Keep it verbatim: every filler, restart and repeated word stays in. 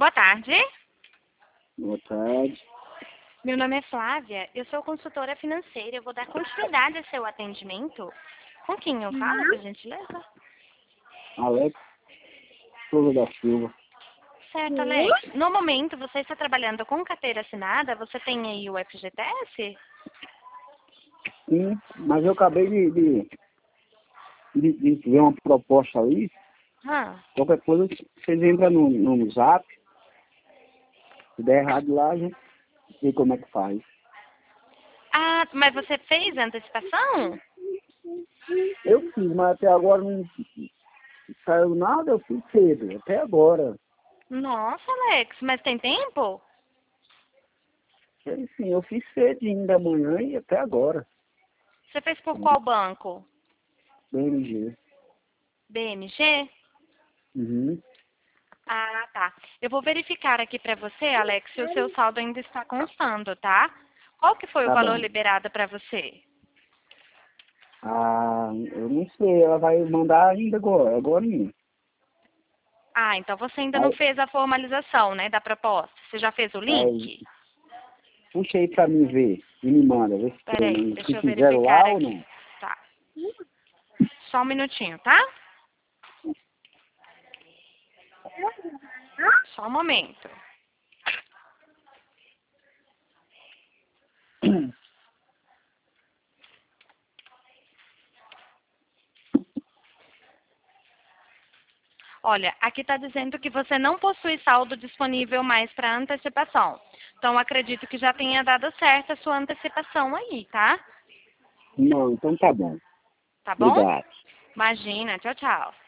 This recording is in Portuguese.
Boa tarde. Boa tarde. Meu nome é Flávia, eu sou consultora financeira. Eu vou dar continuidade ao seu atendimento. Com quem eu falo, por gentileza? Alex Souza da Silva. Certo, Alex. No momento, você está trabalhando com carteira assinada? Você tem aí o F G T S? Sim, mas eu acabei de, de, de, de ver uma proposta ali. Ah, Qualquer coisa, vocês entram no, no zap. Se der errado lá, a gente vê como é que faz. ah mas você fez a antecipação? Eu fiz, mas até agora não saiu nada, eu fiz cedo, até agora. Nossa, Alex, mas tem tempo? Sim, eu fiz cedinho da manhã e até agora. Você fez por qual banco? B M G. B M G? Uhum. Ah, tá. Eu vou verificar aqui para você, Alex, se o seu saldo ainda está constando, tá? Qual que foi o Tá valor bom. liberado para você? Ah, eu não sei, ela vai mandar ainda agora, agora mesmo. Ah, então você ainda não Aí, fez a formalização, né, da proposta. Você já fez o aí, link? puxa aí pra mim ver e me manda, ver se Peraí, tem, deixa se eu fizeram verificar lá ou aqui. não. Tá. Só um minutinho, tá? Só um momento. Olha, aqui está dizendo que você não possui saldo disponível mais para antecipação. Então, acredito que já tenha dado certo a sua antecipação aí, tá? Não, então tá bom. Tá bom? Obrigado. Imagina. Tchau, tchau.